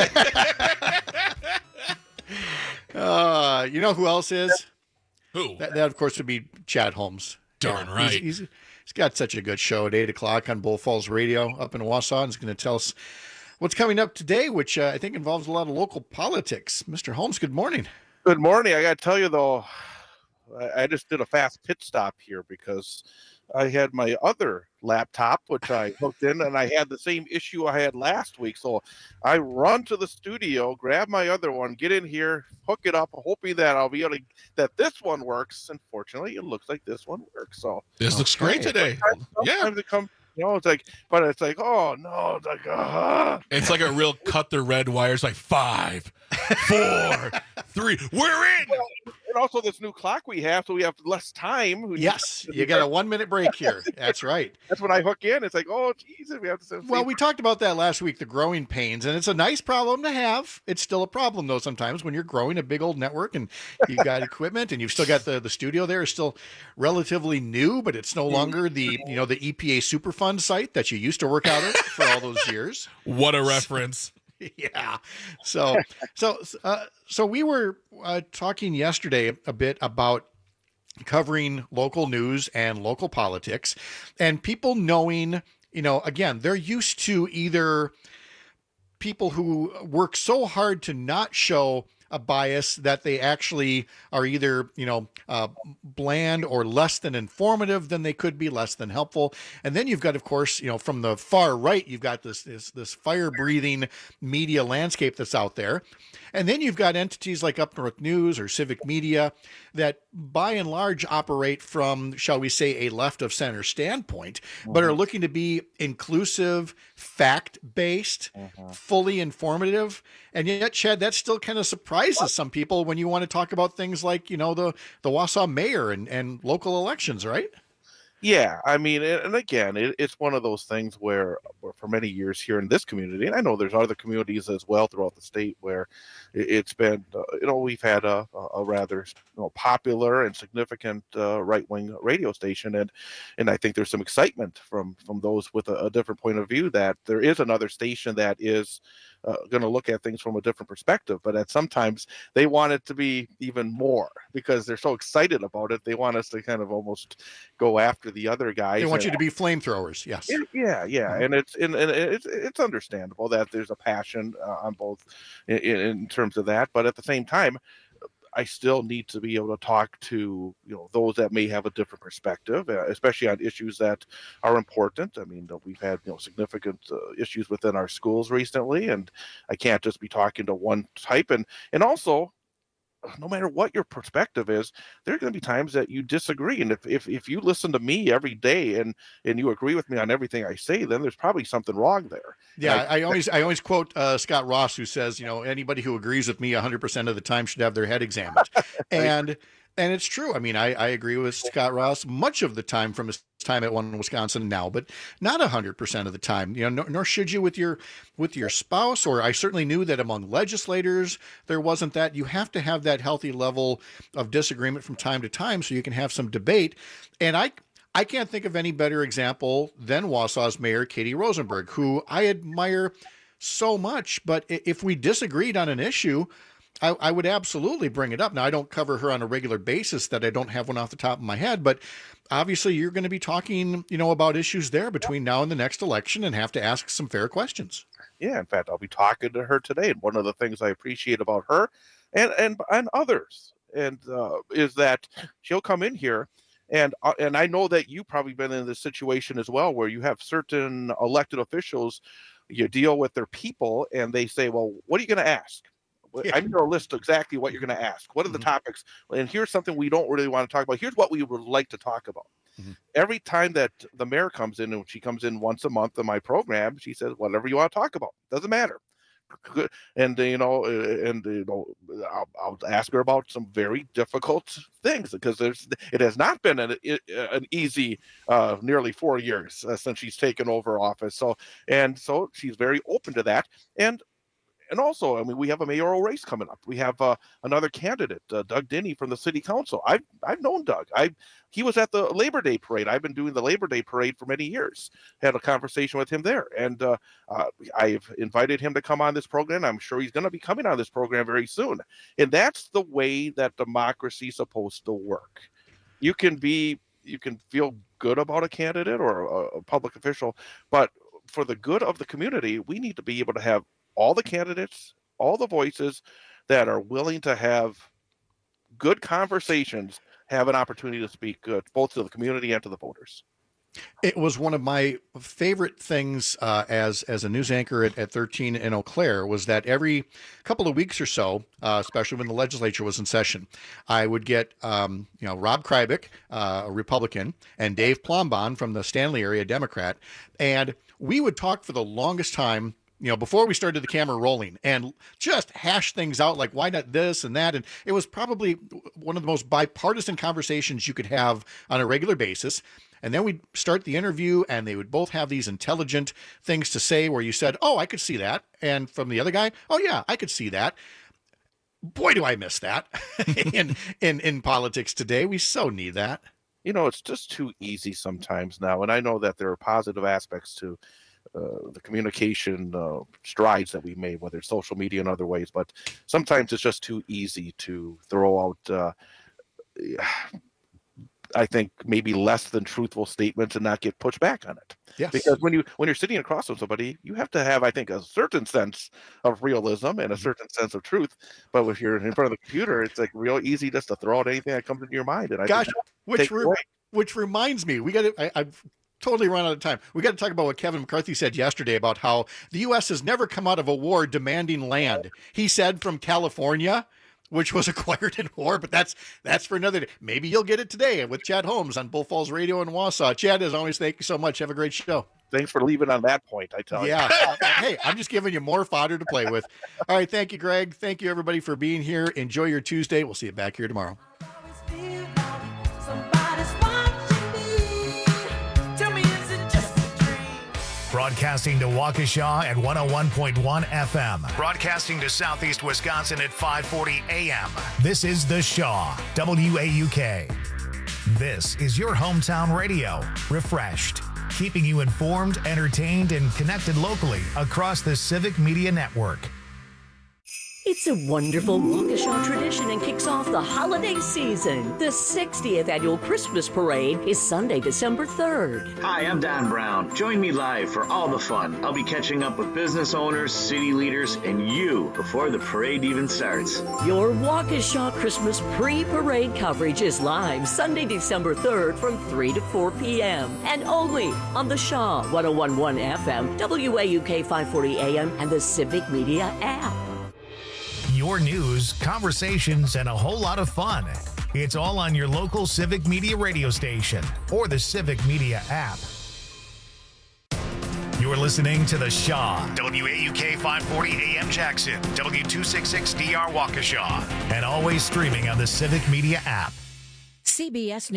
You know who else is? Who? That of course would be Chad Holmes. Darn right. He's got such a good show at 8 o'clock on Bull Falls Radio up in Wausau. And he's going to tell us what's coming up today, which I think involves a lot of local politics. Mr. Holmes, good morning. Good morning. I got to tell you, though, I just did a fast pit stop here because I had my other laptop, which I hooked in, and I had the same issue I had last week. So I run to the studio, grab my other one, get in here, hook it up, hoping that I'll be able to, that this one works. Unfortunately, it looks like this one works. So this looks great today. Sometimes it comes, it's like, but it's like, oh no, it's like, It's like a real cut the red wire. It's like 5, 4, 3. We're in. And also this new clock we have, so we have less time. Yes, you got a 1 minute break here. That's right. That's when I hook in. It's like, oh, geez, we have to. Well, we talked about that last week, the growing pains, and it's a nice problem to have. It's still a problem, though, sometimes when you're growing a big old network and you've got equipment and you've still got the studio there is still relatively new, but it's no longer the the EPA Superfund site that you used to work out of for all those years. What a reference. Yeah. So we were talking yesterday a bit about covering local news and local politics, and people knowing, again, they're used to either people who work so hard to not show a bias that they actually are either, bland or less than informative than they could be, less than helpful. And then you've got, of course, from the far right, you've got this fire-breathing media landscape that's out there. And then you've got entities like Up North News or Civic Media that by and large operate from, shall we say, a left of center standpoint, but are looking to be inclusive, fact-based, fully informative. And yet, Chad, that still kind of surprises some people when you want to talk about things like, the Wausau mayor and local elections, right? Yeah, I mean, and again, it's one of those things where for many years here in this community, and I know there's other communities as well throughout the state where it's been, we've had a rather popular and significant right-wing radio station, and I think there's some excitement from those with a different point of view that there is another station that is going to look at things from a different perspective, but at sometimes they want it to be even more because they're so excited about it. They want us to kind of almost go after the other guys. They want you to be flamethrowers. Yes. Yeah. And it's understandable that there's a passion on both in terms of that, but at the same time, I still need to be able to talk to those that may have a different perspective, especially on issues that are important. I mean, we've had significant issues within our schools recently, and I can't just be talking to one type. And also, no matter what your perspective is, there are going to be times that you disagree. And if you listen to me every day and you agree with me on everything I say, then there's probably something wrong there. Yeah, I always quote Scott Ross, who says, anybody who agrees with me 100% of the time should have their head examined. And it's true. I mean, I agree with Scott Ross much of the time from his time at One Wisconsin now, but not 100% of the time. Nor should you with your spouse. Or I certainly knew that among legislators there wasn't that. You have to have that healthy level of disagreement from time to time so you can have some debate. And I can't think of any better example than Wausau's Mayor Katie Rosenberg, who I admire so much. But if we disagreed on an issue, I would absolutely bring it up. Now, I don't cover her on a regular basis that I don't have one off the top of my head, but obviously you're going to be talking, about issues there between now and the next election and have to ask some fair questions. Yeah, in fact, I'll be talking to her today. And one of the things I appreciate about her and others is that she'll come in here and I know that you've probably been in this situation as well, where you have certain elected officials, you deal with their people and they say, well, what are you going to ask? Yeah. I need to list exactly what you're going to ask. What are the topics? And here's something we don't really want to talk about. Here's what we would like to talk about. Mm-hmm. Every time that the mayor comes in, and she comes in once a month on my program, she says, whatever you want to talk about. Doesn't matter. And, I'll ask her about some very difficult things because it has not been an easy nearly 4 years since she's taken over office. So she's very open to that. And also, I mean, we have a mayoral race coming up. We have another candidate, Doug Denny from the city council. I've known Doug. He was at the Labor Day parade. I've been doing the Labor Day parade for many years. Had a conversation with him there, and I've invited him to come on this program. I'm sure he's going to be coming on this program very soon. And that's the way that democracy is supposed to work. You can feel good about a candidate or a public official, but for the good of the community, we need to be able to have all the candidates, all the voices that are willing to have good conversations, have an opportunity to speak both to the community and to the voters. It was one of my favorite things as a news anchor at 13 in Eau Claire was that every couple of weeks or so, especially when the legislature was in session, I would get Rob Krybik, a Republican, and Dave Plombon from the Stanley area, Democrat, and we would talk for the longest time before we started the camera rolling and just hash things out like why not this and that. And it was probably one of the most bipartisan conversations you could have on a regular basis. And then we'd start the interview and they would both have these intelligent things to say where you said, oh, I could see that. And from the other guy, oh yeah, I could see that. Boy, do I miss that in politics today. We so need that. It's just too easy sometimes now. And I know that there are positive aspects to the communication strides that we made, whether it's social media and other ways, but sometimes it's just too easy to throw out I think maybe less than truthful statements and not get pushed back on it. Yes. Because when you're sitting across from somebody, you have to have, I think, a certain sense of realism and a certain sense of truth. But if you're in front of the computer, it's like real easy just to throw out anything that comes into your mind. And which reminds me, I've totally run out of time. We got to talk about what Kevin McCarthy said yesterday about how the U.S. has never come out of a war demanding land. He said from California, which was acquired in war, but that's for another day. Maybe you'll get it today with Chad Holmes on Bull Falls Radio in Wausau. Chad, as always, thank you so much. Have a great show. Thanks for leaving on that point, I tell you. Yeah. Hey, I'm just giving you more fodder to play with. All right. Thank you, Greg. Thank you, everybody, for being here. Enjoy your Tuesday. We'll see you back here tomorrow. Somebody's watching me. Broadcasting to Waukesha at 101.1 FM. Broadcasting to Southeast Wisconsin at 540 AM. This is The Shaw, WAUK. This is your hometown radio, refreshed, keeping you informed, entertained, and connected locally across the Civic Media Network. It's a wonderful Waukesha tradition and kicks off the holiday season. The 60th annual Christmas parade is Sunday, December 3rd. Hi, I'm Don Brown. Join me live for all the fun. I'll be catching up with business owners, city leaders, and you before the parade even starts. Your Waukesha Christmas pre-parade coverage is live Sunday, December 3rd from 3 to 4 p.m. and only on the Shaw 101.1 FM, WAUK 540 AM, and the Civic Media app. Your news, conversations, and a whole lot of fun. It's all on your local Civic Media radio station or the Civic Media app. You're listening to The Shaw, WAUK 540 AM Jackson, W266DR Waukesha, and always streaming on the Civic Media app. CBS News.